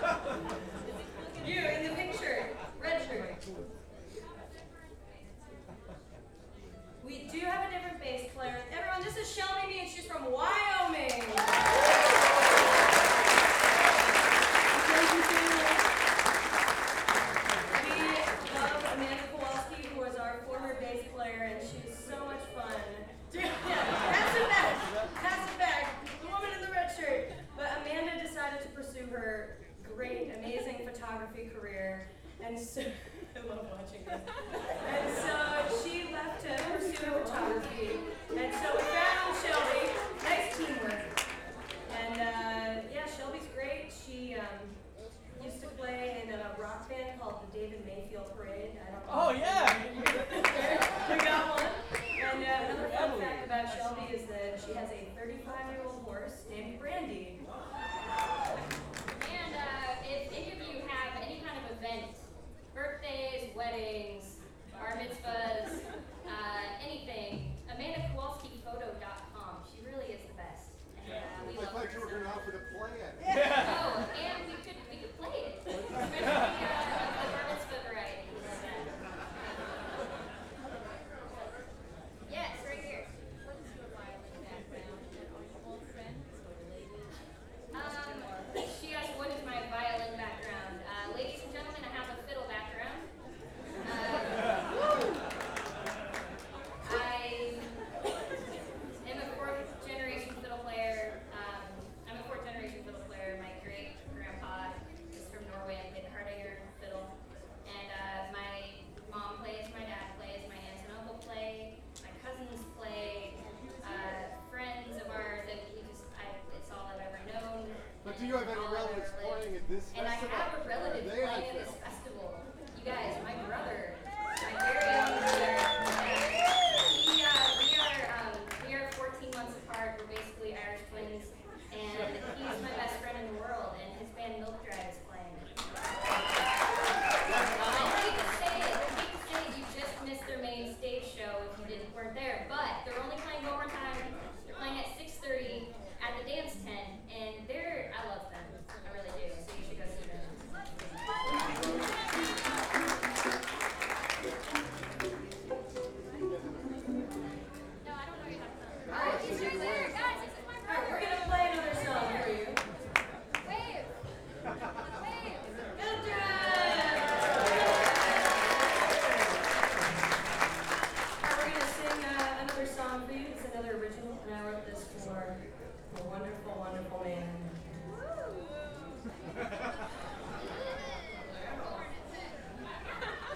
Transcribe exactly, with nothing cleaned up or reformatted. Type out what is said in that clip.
You in the pink shirt, red shirt. We do have a different bass player. Everyone, this is Shelby Me, and she's from Wyoming. We love Amanda Kowalski, who was our former bass player, and she's so much fun. Yeah, pass it back. Pass it back. The woman in the red shirt. But Amanda decided to pursue her great, amazing photography career, and so I love watching this. And so she left to pursue photography, and so we found Shelby. Nice teamwork. And uh, yeah, Shelby's great. She um, used to play in a rock band called the David Mayfield Parade. I don't know. Oh yeah. We got one. And uh, another fun fact about Shelby is that she has a thirty-five-year-old horse named Brandy. And uh, if any of you have any kind of event, birthdays, weddings, bar mitzvahs, uh, anything, Amanda Kowalski Photo dot com. She really is the best. And uh, we I love thought her you were so going to much. offer to play it. Oh, and we could we could play it. Especially uh, the bar mitzvah variety. Yes, right here. What's your violin background? Are you all friends or related? Um, she asked what is my violin background. Uh, ladies and gentlemen, I have a fiddle background. Uh, I am a fourth generation fiddle player. Um, I'm a fourth generation fiddle player. My great grandpa is from Norway and played the Hardanger fiddle. And uh, my mom plays, my dad plays, my aunts and uncle play, my cousins play, uh, friends of ours that we just, I, it's all I've ever known. But do you have any all I've relatives ever lived. playing at this And I festival? have a relative They playing have at this film. festival. You guys, my brother, my very young brother, he, uh, we are um, we are fourteen months apart. We're basically Irish twins, and he's my best friend in the world. And his band Milk Drive is playing. I hate to say it, I hate to say it, you just missed their main stage show if you didn't weren't there. But they're only playing one more time. They're playing at six thirty at the dance tent, and they're I love them. I really do. So you should go see them. No, I don't know what you're talking about. All right, these guys there, guys. This is my All right, we're brother. gonna play another song for you. Wave. Wave. Milk Drive! All right, we're gonna sing uh, another song for you. It's another original, and I wrote this for a wonderful, wonderful man